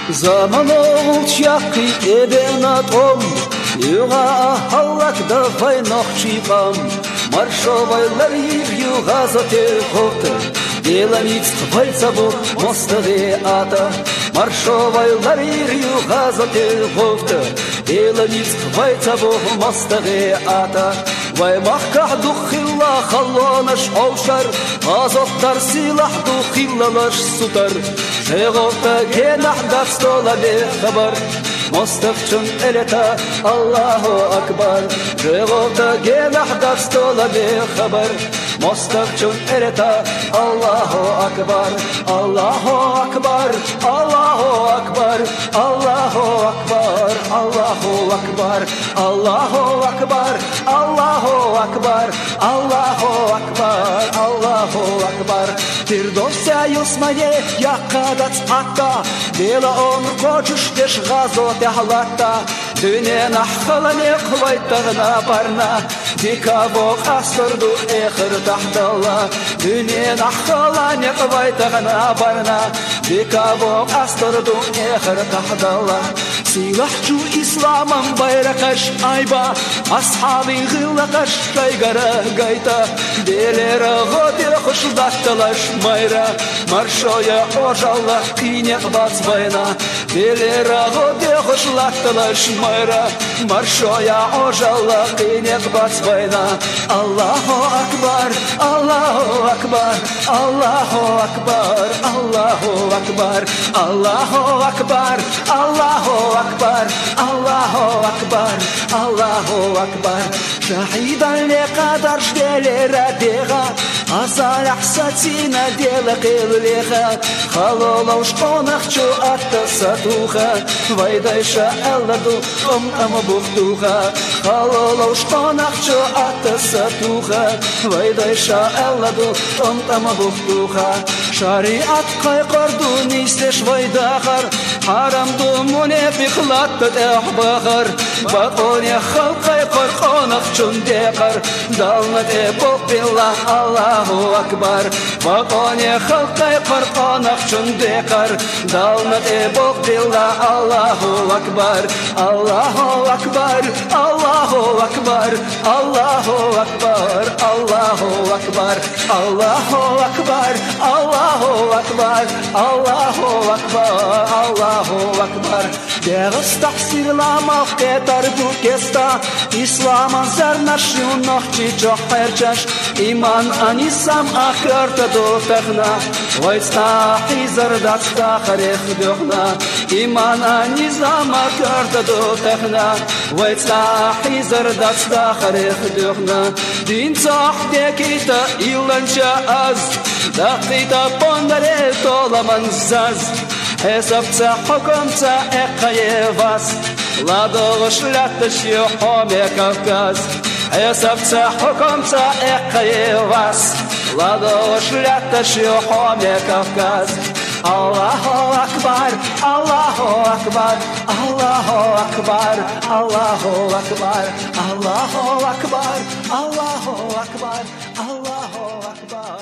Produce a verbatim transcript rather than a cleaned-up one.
Zaman olç yakı eben atom, Yuğa halak da fay nohçipam, Маршовайlar yir yuğa zote hovta, Деланиц пальца бо мостове ата, Маршовайlar yir yuğa zote hovta, Деланиц пальца бо мостове ата. Vay mahkah dukhilla khallanash avshar, Azotlar silah dukhillash sutar, Shegovta genah datstola be khabar, Mostaqchun eleta Allahu akbar, Shegovta genah datstola be khabar, Mostaqchun eleta Allahu akbar, Allahu akbar, Allahu akbar, Allahu akbar, Allahu akbar, Allahu akbar, Allahu Akbar, Allahu Akbar, Allahu Akbar. Firdevs'e yusmaye yakkadat atta, Dela on koçuş deş gazot ehlatta, Dünen ahkalane kuvaytagna barna, Dikabo asırdu ehir tahdalla, Dünen ahkalane kuvaytagna barna, Dikabo asırdu ehir tahdalla. Silahçu İslam'ın bayrakaş ayba, Ashabi gılakaş kaygara gayta, Delera godir hoşdattalaş mayra, Marşoya ojalla kıynek batsbayna, Delera godir hoşdattalaş mayra, Marşoya ojalla kıynek batsbayna. Allahu akbar, Allahu akbar, Allahu akbar, Allahu akbar, Allahu akbar, Allahu akbar, Allahu akbar, Allahu akbar. Shahidan le qadar shdelera dega, Azal ahsatina dela qilleha, Khalolo shqonakh chu atta satuha, Vaydaysha alladu om am bukhtuha, Khalolo shqonakh chu atta satuha, Vaydaysha alladu om am bukhtuha. Shariat qayqardu nistesh vaydaqar, Haram dumune bikhlat ahbaqar, Baqonya khalqay qarqonakh chun deqar, Dalmat e billah Allahu akbar, Baqonya khalqay qarqonakh chun deqar, Dalmat e billah Allahu akbar, Allahu akbar, Allahu akbar, Allahu akbar, Allahu akbar, Allahu akbar, Allahu akbar, Allahu akbar, Allahu akbar. Degis tahsir la mafketar dukesta, İslam'ın zernaşı nohçi çok perçaş, İman anisam akırta dotağna, Vaysta hizar datsta kharikh duhna, İman anisam akırta dotağna, Vaysta hizar datsta kharikh duhna. Din sahdekita ilanca az, Daqita pondare tolaman zaz, Hesapca hukumca ekayevas, Ladog'sh latash yuhome Kavkaz, Hesapca hukumca ekayevas, Ladog'sh latash yuhome Kavkaz. Allahu akbar, Allahu akbar, Allahu akbar, Allahu akbar, Allahu akbar, Allahu akbar, Allahu akbar.